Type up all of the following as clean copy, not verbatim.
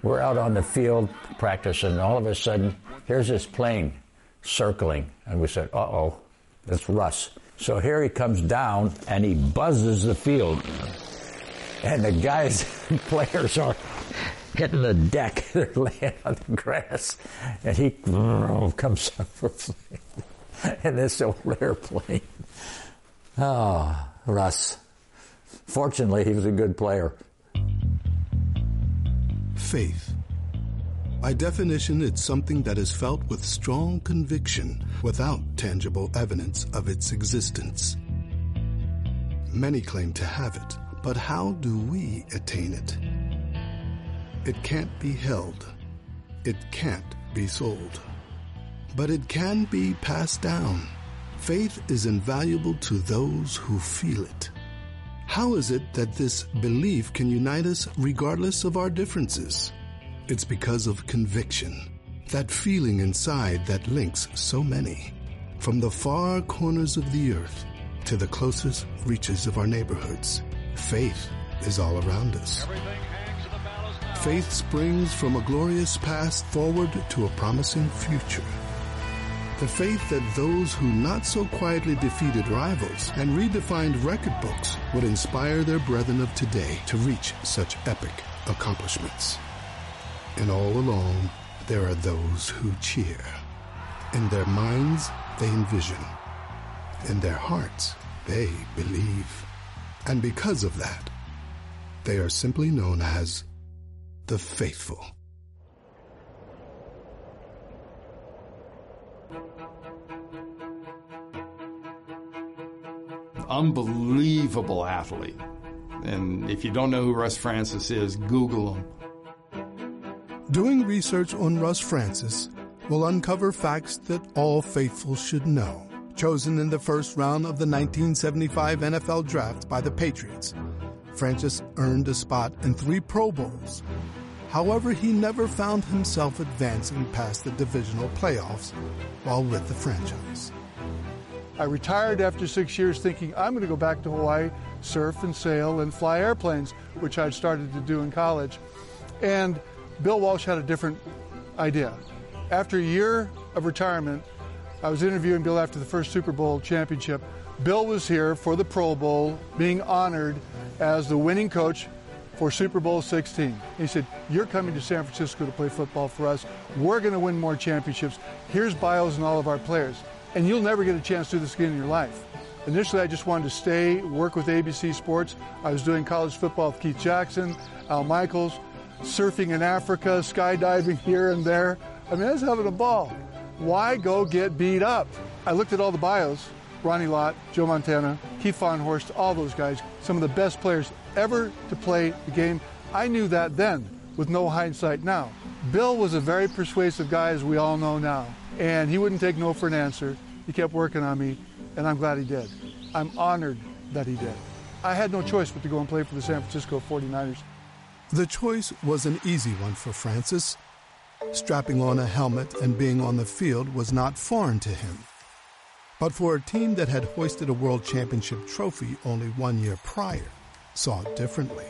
We're out on the field practicing, and all of a sudden, here's this plane circling. And we said, uh-oh, that's Russ. So here he comes down, and he buzzes the field. And the guys, players are hitting the deck. They're laying on the grass. And he comes up in this old airplane. Oh, Russ. Fortunately, he was a good player. Faith. By definition, it's something that is felt with strong conviction without tangible evidence of its existence. Many claim to have it, but how do we attain it? It can't be held. It can't be sold. But it can be passed down. Faith is invaluable to those who feel it. How is it that this belief can unite us regardless of our differences? It's because of conviction, that feeling inside that links so many, from the far corners of the earth to the closest reaches of our neighborhoods. Faith is all around us. Faith springs from a glorious past forward to a promising future. The faith that those who not so quietly defeated rivals and redefined record books would inspire their brethren of today to reach such epic accomplishments. And all along, there are those who cheer. In their minds, they envision. In their hearts, they believe. And because of that, they are simply known as the faithful. Unbelievable athlete. And if you don't know who Russ Francis is, Google him. Doing research on Russ Francis will uncover facts that all faithful should know. Chosen in the first round of the 1975 NFL Draft by the Patriots, Francis earned a spot in 3 Pro Bowls. However, he never found himself advancing past the divisional playoffs while with the franchise. I retired after 6 years thinking I'm going to go back to Hawaii, surf and sail and fly airplanes, which I'd started to do in college. And Bill Walsh had a different idea. After a year of retirement, I was interviewing Bill after the first Super Bowl championship. Bill was here for the Pro Bowl, being honored as the winning coach for Super Bowl 16. He said, "You're coming to San Francisco to play football for us. We're going to win more championships. Here's bios on all of our players. And you'll never get a chance to do this again in your life." Initially, I just wanted to stay, work with ABC Sports. I was doing college football with Keith Jackson, Al Michaels, surfing in Africa, skydiving here and there. I mean, I was having a ball. Why go get beat up? I looked at all the bios, Ronnie Lott, Joe Montana, Keith Von Horst, all those guys, some of the best players ever to play the game. I knew that then, with no hindsight now. Bill was a very persuasive guy, as we all know now, and he wouldn't take no for an answer. He kept working on me, and I'm glad he did. I'm honored that he did. I had no choice but to go and play for the San Francisco 49ers. The choice was an easy one for Francis. Strapping on a helmet and being on the field was not foreign to him. But for a team that had hoisted a world championship trophy only 1 year prior, saw it differently.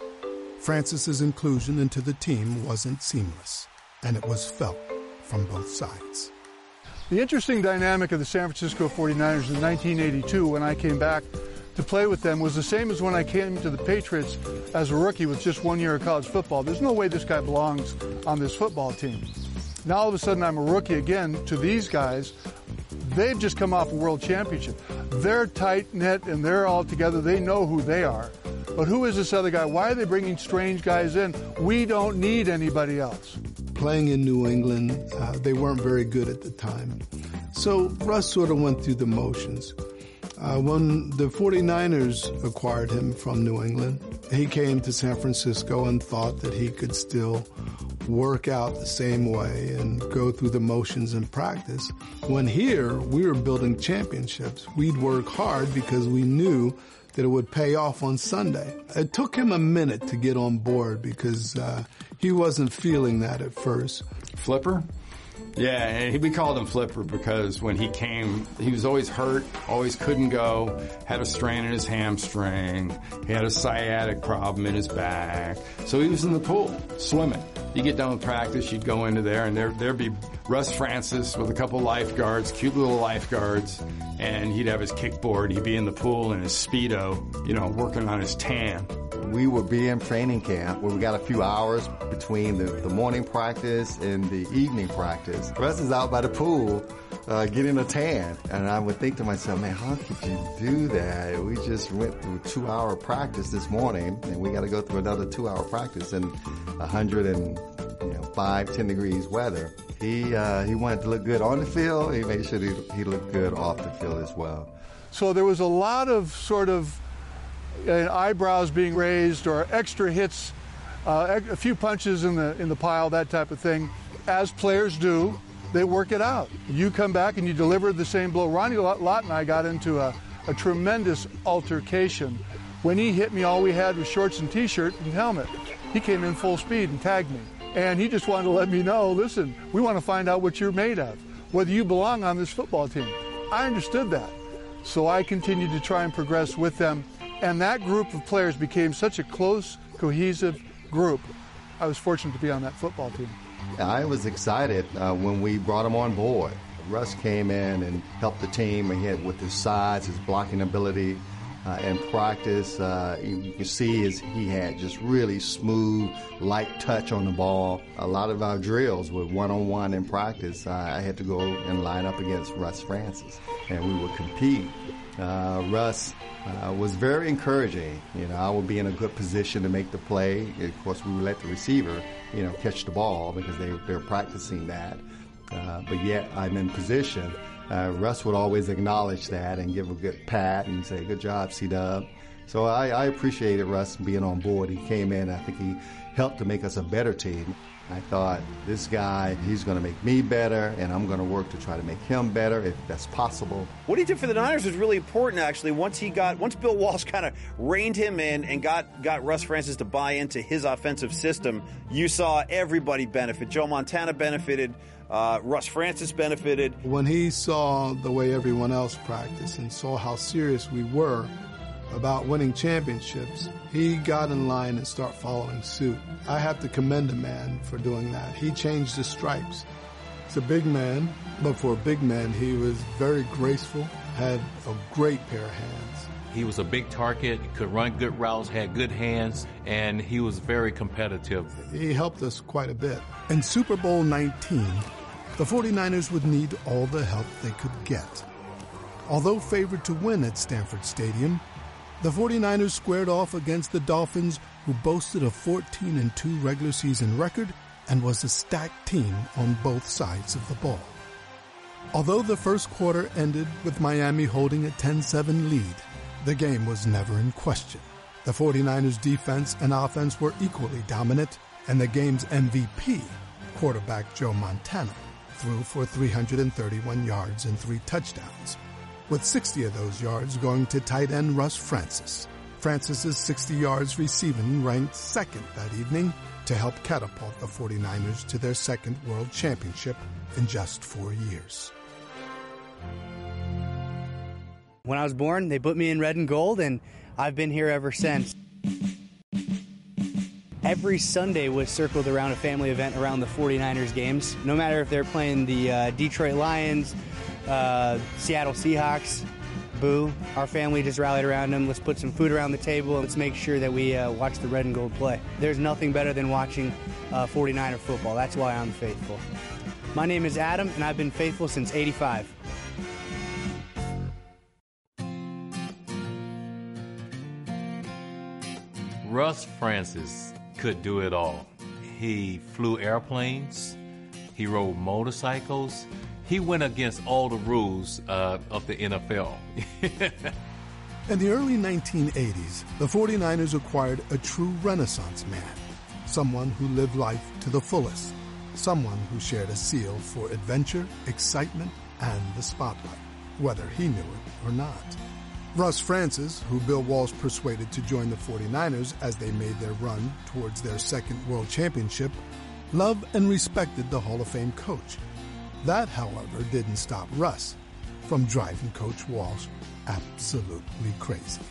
Francis's inclusion into the team wasn't seamless, and it was felt from both sides. The interesting dynamic of the San Francisco 49ers in 1982, when I came back to play with them, was the same as when I came to the Patriots as a rookie with just 1 year of college football. There's no way this guy belongs on this football team. Now all of a sudden I'm a rookie again to these guys. They've just come off a world championship. They're tight-knit and they're all together. They know who they are. But who is this other guy? Why are they bringing strange guys in? We don't need anybody else. Playing in New England, they weren't very good at the time. So Russ sort of went through the motions. When the 49ers acquired him from New England, he came to San Francisco and thought that he could still work out the same way and go through the motions in practice. When here, we were building championships. We'd work hard because we knew that it would pay off on Sunday. It took him a minute to get on board because he wasn't feeling that at first. Flipper? Yeah, and we called him Flipper because when he came, he was always hurt, always couldn't go, had a strain in his hamstring, he had a sciatic problem in his back. So he was in the pool, swimming. You get done with practice, you'd go into there, and there'd be Russ Francis with a couple lifeguards, cute little lifeguards, and he'd have his kickboard. He'd be in the pool in his Speedo, working on his tan. We would be in training camp where we got a few hours between the morning practice and the evening practice. Russ is out by the pool getting a tan. And I would think to myself, man, how could you do that? We just went through 2-hour practice this morning, and we got to go through another 2-hour practice in 105, 10 degrees weather. He wanted to look good on the field. He made sure he looked good off the field as well. So there was a lot of sort of eyebrows being raised or extra hits, a few punches in the pile, that type of thing. As players do, they work it out. You come back and you deliver the same blow. Ronnie Lott and I got into a tremendous altercation. When he hit me, all we had was shorts and T-shirt and helmet. He came in full speed and tagged me. And he just wanted to let me know, listen, we want to find out what you're made of, whether you belong on this football team. I understood that. So I continued to try and progress with them. And that group of players became such a close, cohesive group. I was fortunate to be on that football team. I was excited when we brought him on board. Russ came in and helped the team, and he had, with his size, his blocking ability, in practice, you can see he had just really smooth, light touch on the ball. A lot of our drills were one-on-one in practice. I had to go and line up against Russ Francis, and we would compete. Russ was very encouraging. I would be in a good position to make the play. Of course, we would let the receiver, catch the ball because they're practicing that. But yet I'm in position. Russ would always acknowledge that and give a good pat and say, good job, C-Dub. So I appreciated Russ being on board. He came in, I think he helped to make us a better team. I thought, this guy, he's going to make me better, and I'm going to work to try to make him better if that's possible. What he did for the Niners was really important, actually. Once Bill Walsh kind of reined him in and got Russ Francis to buy into his offensive system, you saw everybody benefit. Joe Montana benefited. Russ Francis benefited. When he saw the way everyone else practiced and saw how serious we were about winning championships, he got in line and started following suit. I have to commend a man for doing that. He changed the stripes. He's a big man, but for a big man, he was very graceful, had a great pair of hands. He was a big target, could run good routes, had good hands, and he was very competitive. He helped us quite a bit. In Super Bowl 19, the 49ers would need all the help they could get. Although favored to win at Stanford Stadium, the 49ers squared off against the Dolphins, who boasted a 14-2 regular season record and was a stacked team on both sides of the ball. Although the first quarter ended with Miami holding a 10-7 lead, the game was never in question. The 49ers' defense and offense were equally dominant, and the game's MVP, quarterback Joe Montana, threw for 331 yards and 3 touchdowns, with 60 of those yards going to tight end Russ Francis. Francis's 60 yards receiving ranked second that evening to help catapult the 49ers to their second world championship in just 4 years. When I was born, they put me in red and gold, and I've been here ever since. Every Sunday was circled around a family event around the 49ers games. No matter if they're playing the Detroit Lions, Seattle Seahawks, boo. Our family just rallied around them. Let's put some food around the table. Let's make sure that we watch the red and gold play. There's nothing better than watching 49er football. That's why I'm faithful. My name is Adam, and I've been faithful since '85. Russ Francis could do it all. He flew airplanes. He rode motorcycles. He went against all the rules of the NFL. In the early 1980s, the 49ers acquired a true Renaissance man, someone who lived life to the fullest, someone who shared a zeal for adventure, excitement, and the spotlight, whether he knew it or not. Russ Francis, who Bill Walsh persuaded to join the 49ers as they made their run towards their second world championship, loved and respected the Hall of Fame coach. That, however, didn't stop Russ from driving Coach Walsh absolutely crazy.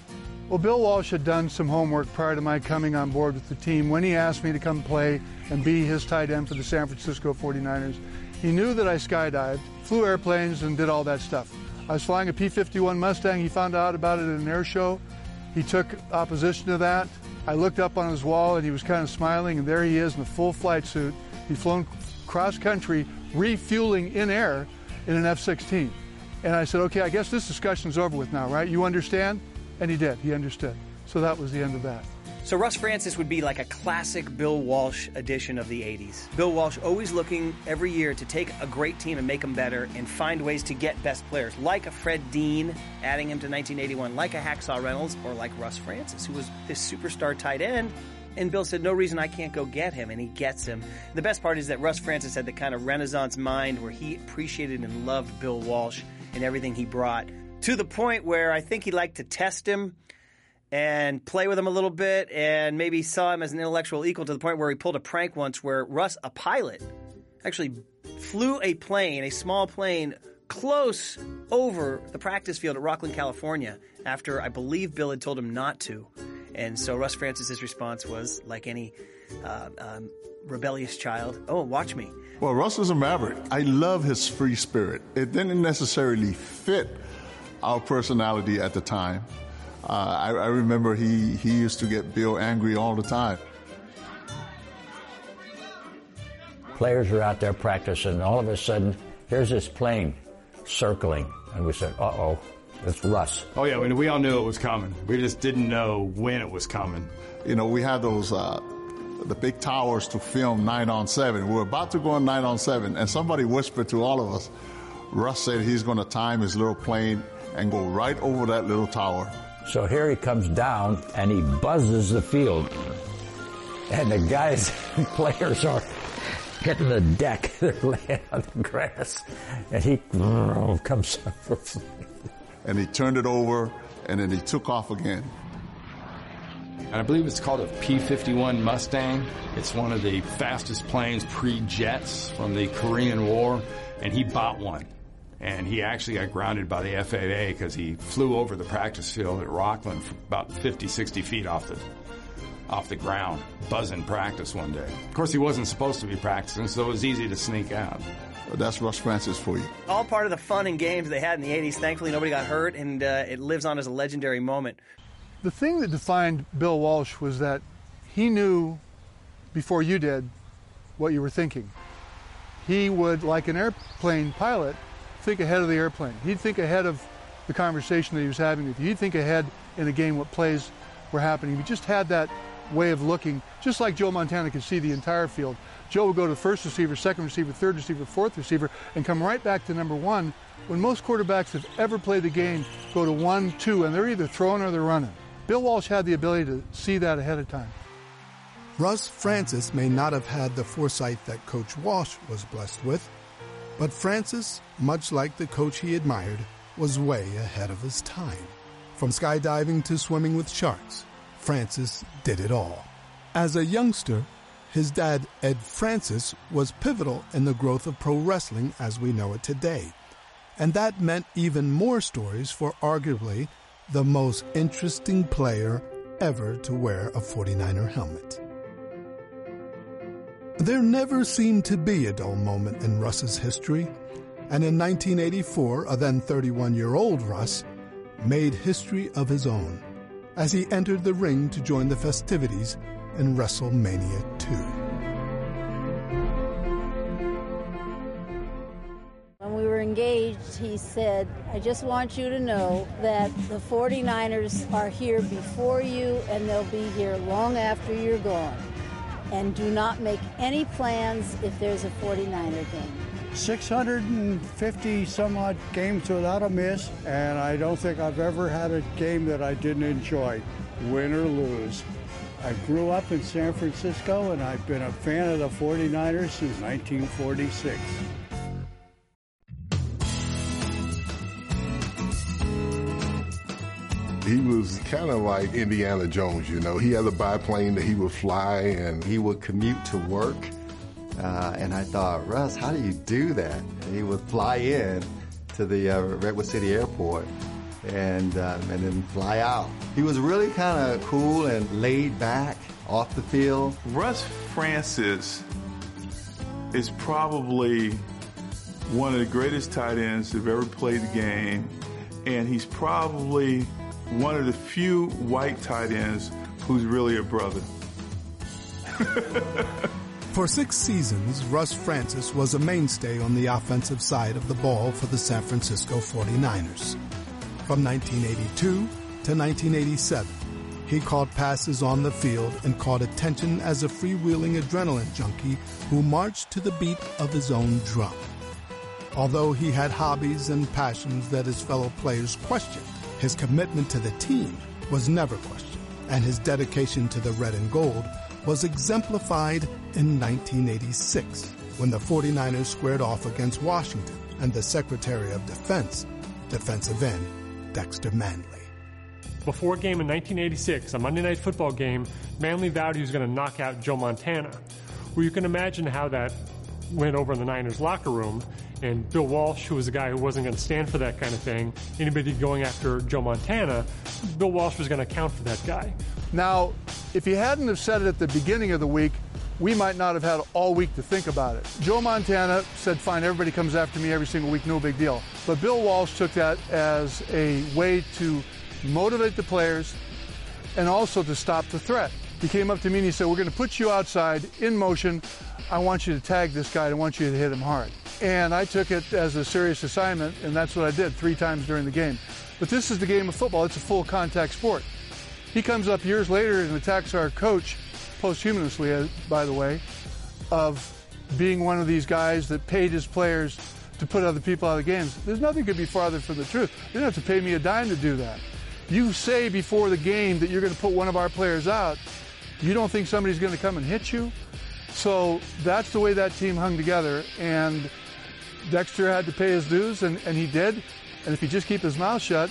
Well, Bill Walsh had done some homework prior to my coming on board with the team when he asked me to come play and be his tight end for the San Francisco 49ers. He knew that I skydived, flew airplanes, and did all that stuff. I was flying a P-51 Mustang. He found out about it at an air show. He took opposition to that. I looked up on his wall, and he was kind of smiling, and there he is in a full flight suit. He'd flown cross-country, refueling in air in an F-16. And I said, okay, I guess this discussion's over with now, right? You understand? And he did. He understood. So that was the end of that. So Russ Francis would be like a classic Bill Walsh edition of the 80s. Bill Walsh always looking every year to take a great team and make them better and find ways to get best players, like a Fred Dean, adding him to 1981, like a Hacksaw Reynolds, or like Russ Francis, who was this superstar tight end. And Bill said, no reason I can't go get him, and he gets him. The best part is that Russ Francis had the kind of Renaissance mind where he appreciated and loved Bill Walsh and everything he brought, to the point where I think he liked to test him and play with him a little bit, and maybe saw him as an intellectual equal, to the point where he pulled a prank once where Russ, a pilot, actually flew a plane, a small plane, close over the practice field at Rocklin, California, after I believe Bill had told him not to. And so Russ Francis' response was, like any rebellious child, oh, watch me. Well, Russ was a maverick. I love his free spirit. It didn't necessarily fit our personality at the time. I remember he used to get Bill angry all the time. Players were out there practicing, and all of a sudden, here's this plane circling. And we said, uh-oh, it's Russ. Oh, yeah, we all knew it was coming. We just didn't know when it was coming. You know, we had those, the big towers to film 9-on-7. We were about to go on 9-on-7, and somebody whispered to all of us, Russ said he's going to time his little plane and go right over that little tower. So here he comes down, and he buzzes the field. And the guys, players are hitting the deck. They're laying on the grass. And he comes up. And he turned it over, and then he took off again. And I believe it's called a P-51 Mustang. It's one of the fastest planes pre-jets from the Korean War, and he bought one. And he actually got grounded by the FAA because he flew over the practice field at Rocklin for about 50, 60 feet off the ground, buzzing practice one day. Of course, he wasn't supposed to be practicing, so it was easy to sneak out. That's Russ Francis for you. All part of the fun and games they had in the 80s. Thankfully, nobody got hurt, and it lives on as a legendary moment. The thing that defined Bill Walsh was that he knew before you did what you were thinking. He would, like an airplane pilot, think ahead of the airplane. He'd think ahead of the conversation that he was having with you. He'd think ahead in the game what plays were happening. He just had that way of looking, just like Joe Montana could see the entire field. Joe would go to the first receiver, second receiver, third receiver, fourth receiver, and come right back to number one. When most quarterbacks have ever played the game, go to 1, 2, and they're either throwing or they're running. Bill Walsh had the ability to see that ahead of time. Russ Francis may not have had the foresight that Coach Walsh was blessed with, but Francis, much like the coach he admired, was way ahead of his time. From skydiving to swimming with sharks, Francis did it all. As a youngster, his dad, Ed Francis, was pivotal in the growth of pro wrestling as we know it today. And that meant even more stories for arguably the most interesting player ever to wear a 49er helmet. There never seemed to be a dull moment in Russ's history, and in 1984, a then 31-year-old Russ made history of his own as he entered the ring to join the festivities in WrestleMania 2. When we were engaged, he said, I just want you to know that the 49ers are here before you, and they'll be here long after you're gone. And do not make any plans if there's a 49er game. 650 some odd games without a miss, and I don't think I've ever had a game that I didn't enjoy, win or lose. I grew up in San Francisco, and I've been a fan of the 49ers since 1946. He was kind of like Indiana Jones, you know. He had a biplane that he would fly, and he would commute to work. And I thought, Russ, how do you do that? And he would fly in to the Redwood City Airport and then fly out. He was really kind of cool and laid back off the field. Russ Francis is probably one of the greatest tight ends that have ever played the game, and he's probably one of the few white tight ends who's really a brother. For 6 seasons, Russ Francis was a mainstay on the offensive side of the ball for the San Francisco 49ers. From 1982 to 1987, he caught passes on the field and caught attention as a freewheeling adrenaline junkie who marched to the beat of his own drum. Although he had hobbies and passions that his fellow players questioned, his commitment to the team was never questioned, and his dedication to the red and gold was exemplified in 1986 when the 49ers squared off against Washington and the Secretary of Defense, defensive end Dexter Manley. Before a game in 1986, a Monday Night Football game, Manley vowed he was going to knock out Joe Montana. Well, you can imagine how that went over in the Niners locker room, and Bill Walsh, who was a guy who wasn't going to stand for that kind of thing, anybody going after Joe Montana, Bill Walsh was going to account for that guy. Now, if he hadn't have said it at the beginning of the week, we might not have had all week to think about it. Joe Montana said, fine, everybody comes after me every single week, no big deal. But Bill Walsh took that as a way to motivate the players and also to stop the threat. He came up to me and he said, we're going to put you outside in motion. I want you to tag this guy. I want you to hit him hard. And I took it as a serious assignment, and that's what I did 3 times during the game. But this is the game of football. It's a full contact sport. He comes up years later and attacks our coach, posthumously, by the way, of being one of these guys that paid his players to put other people out of the games. There's nothing could be farther from the truth. You don't have to pay me a dime to do that. You say before the game that you're going to put one of our players out. You don't think somebody's going to come and hit you? So that's the way that team hung together, and Dexter had to pay his dues, and he did. And if he just keep his mouth shut,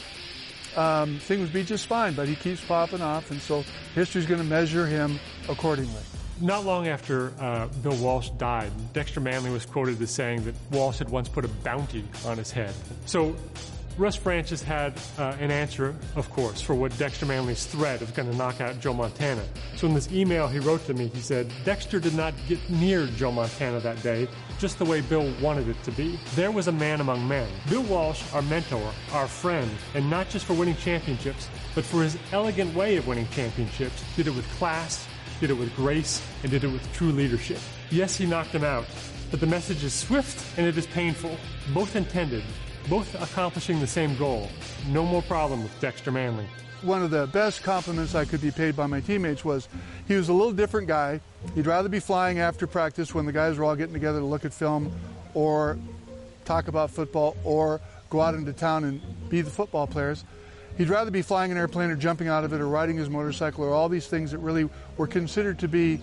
things would be just fine. But he keeps popping off, and so history's going to measure him accordingly. Not long after Bill Walsh died, Dexter Manley was quoted as saying that Walsh had once put a bounty on his head. So Russ Francis had an answer, of course, for what Dexter Manley's threat of going to knock out Joe Montana. So in this email he wrote to me, he said, Dexter did not get near Joe Montana that day, just the way Bill wanted it to be. There was a man among men. Bill Walsh, our mentor, our friend, and not just for winning championships, but for his elegant way of winning championships, did it with class, did it with grace, and did it with true leadership. Yes, he knocked him out, but the message is swift and it is painful, both intended, both accomplishing the same goal. No more problem with Dexter Manley. One of the best compliments I could be paid by my teammates was he was a little different guy. He'd rather be flying after practice when the guys were all getting together to look at film or talk about football or go out into town and be the football players. He'd rather be flying an airplane or jumping out of it or riding his motorcycle or all these things that really were considered to be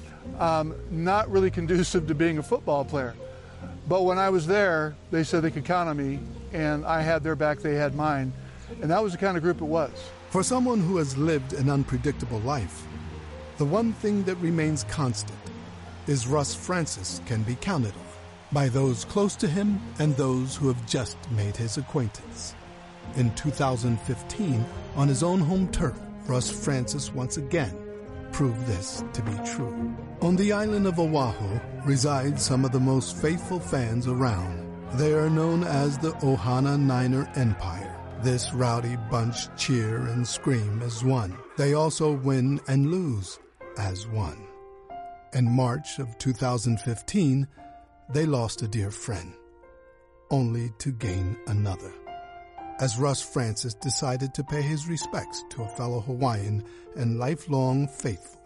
not really conducive to being a football player. But when I was there, they said they could count on me, and I had their back, they had mine. And that was the kind of group it was. For someone who has lived an unpredictable life, the one thing that remains constant is Russ Francis can be counted on by those close to him and those who have just made his acquaintance. In 2015, on his own home turf, Russ Francis once again proved this to be true. On the island of Oahu reside some of the most faithful fans around. They are known as the Ohana Niner Empire. This rowdy bunch cheer and scream as one. They also win and lose as one. In March of 2015, they lost a dear friend, only to gain another, as Russ Francis decided to pay his respects to a fellow Hawaiian and lifelong faithful.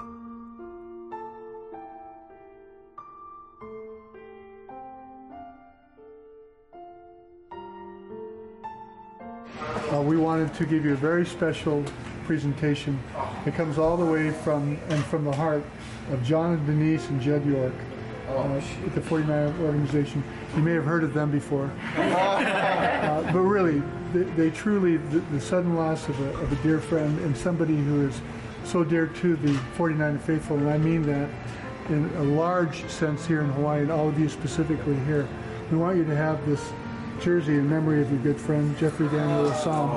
We wanted to give you a very special presentation. It comes all the way from the heart of John and Denise and Jed York at the 49 organization. You may have heard of them before. But really, they truly, the sudden loss of a dear friend and somebody who is so dear to the 49 faithful, and I mean that in a large sense here in Hawaii, and all of you specifically here. We want you to have this jersey in memory of your good friend Jeffrey Daniel Assam.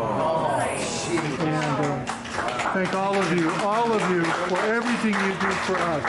And thank all of you for everything you do for us.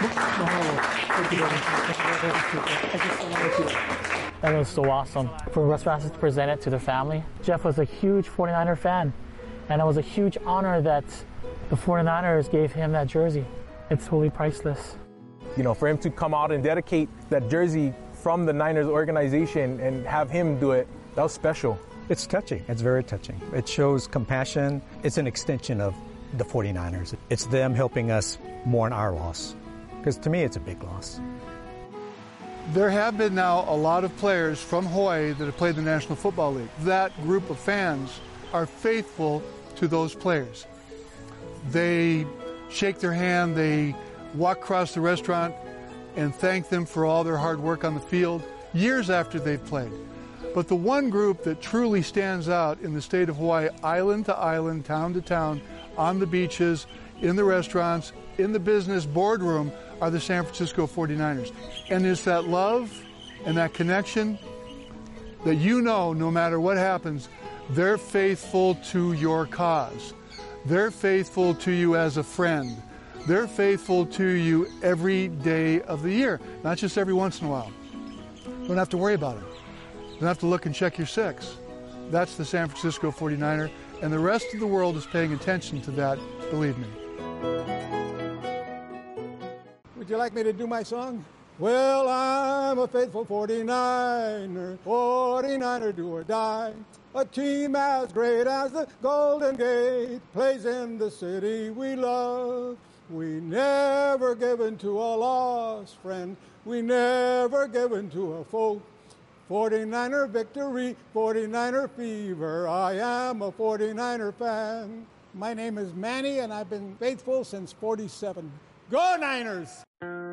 That was so awesome. For Russ Francis to present it to the family. Jeff was a huge 49er fan, and it was a huge honor that the 49ers gave him that jersey. It's totally priceless. You know, for him to come out and dedicate that jersey from the Niners organization and have him do it, that was special. It's touching. It's very touching. It shows compassion. It's an extension of the 49ers. It's them helping us mourn our loss. Because to me, it's a big loss. There have been now a lot of players from Hawaii that have played in the National Football League. That group of fans are faithful to those players. They shake their hand, they walk across the restaurant and thank them for all their hard work on the field years after they've played. But the one group that truly stands out in the state of Hawaii, island to island, town to town, on the beaches, in the restaurants, in the business boardroom, are the San Francisco 49ers. And it's that love and that connection that you know, no matter what happens, they're faithful to your cause. They're faithful to you as a friend. They're faithful to you every day of the year, not just every once in a while. You don't have to worry about it. You don't have to look and check your six. That's the San Francisco 49er, and the rest of the world is paying attention to that, believe me. Would you like me to do my song? Well, I'm a faithful 49er, 49er do or die. A team as great as the Golden Gate plays in the city we love. We never give in to a lost friend. We never give in to a foe. 49er victory, 49er fever. I am a 49er fan. My name is Manny, and I've been faithful since 47. Go Niners!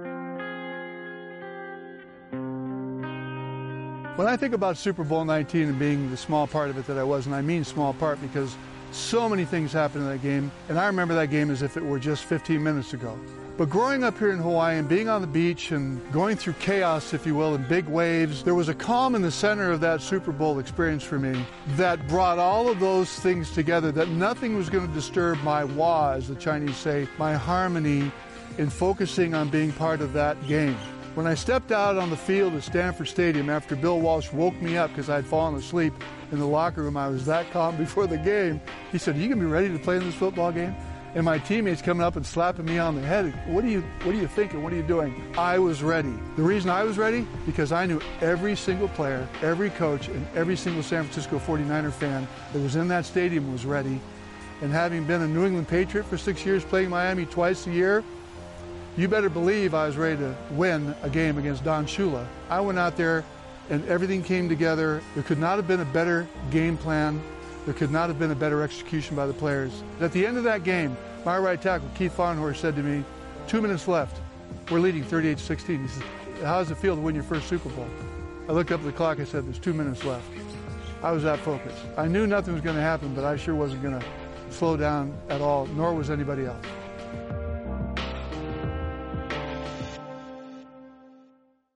When I think about Super Bowl 19 and being the small part of it that I was, and I mean small part because so many things happened in that game, and I remember that game as if it were just 15 minutes ago. But growing up here in Hawaii and being on the beach and going through chaos, if you will, and big waves, there was a calm in the center of that Super Bowl experience for me that brought all of those things together, that nothing was going to disturb my wa, as the Chinese say, my harmony in focusing on being part of that game. When I stepped out on the field at Stanford Stadium after Bill Walsh woke me up because I'd fallen asleep in the locker room, I was that calm before the game. He said, "Are you going to be ready to play in this football game?" And my teammates coming up and slapping me on the head. What are you thinking? What are you doing? I was ready. The reason I was ready, because I knew every single player, every coach, and every single San Francisco 49er fan that was in that stadium was ready. And having been a New England Patriot for 6 years, playing Miami twice a year, you better believe I was ready to win a game against Don Shula. I went out there and everything came together. There could not have been a better game plan. There could not have been a better execution by the players. At the end of that game, my right tackle, Keith Farnhorst, said to me, 2 minutes left. We're leading 38-16. He said, "How does it feel to win your first Super Bowl?" I looked up at the clock. I said, "There's 2 minutes left." I was that focused. I knew nothing was going to happen, but I sure wasn't going to slow down at all, nor was anybody else.